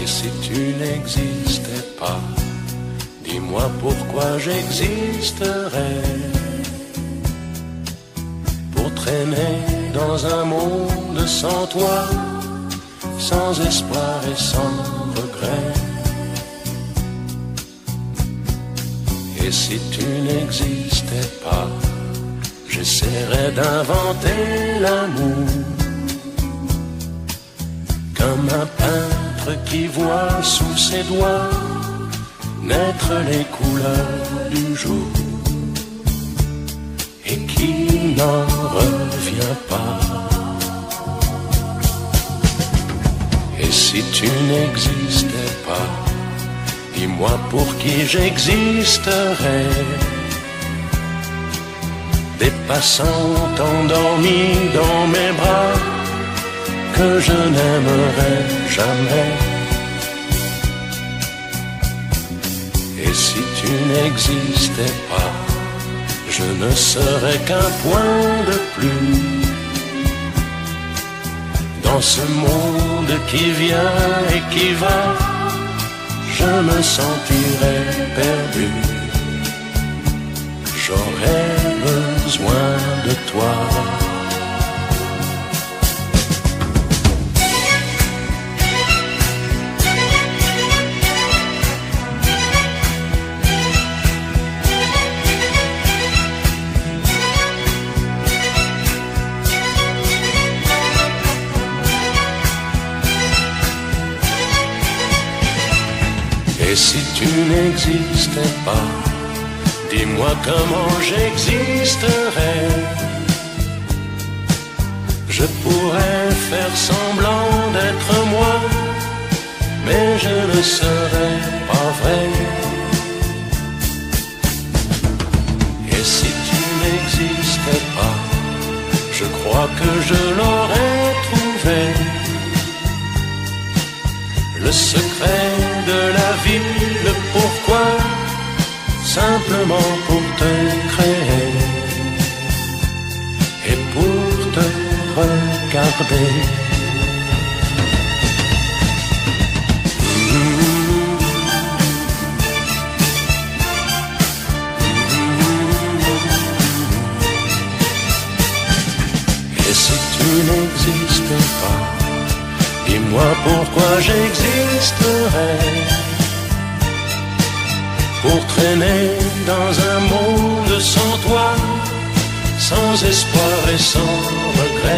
Et si tu n'existais pas, dis-moi pourquoi j'existerais. Pour traîner dans un monde sans toi, sans espoir et sans regret. Et si tu n'existais pas, j'essaierais d'inventer l'amour, comme un peintre qui voit sous ses doigts naître les couleurs du jour et qui n'en revient pas. Et si tu n'existais pas, dis-moi pour qui j'existerais. Des passants endormis dans mes bras que je n'aimerais jamais. Et si tu n'existais pas, je ne serais qu'un point de plus dans ce monde qui vient et qui va. Je me sentirais perdu. J'aurais besoin de toi. Et si tu n'existais pas, dis-moi comment j'existerais. Je pourrais faire semblant d'être moi, mais je ne serais pas vrai. Et si tu n'existais pas, je crois que je l'aurais trouvé. Le secret de la vie, le pourquoi, simplement pour te créer et pour te regarder. Et si tu n'existais pas, dis-moi pourquoi j'existerais. Pour traîner dans un monde sans toi, sans espoir et sans regret.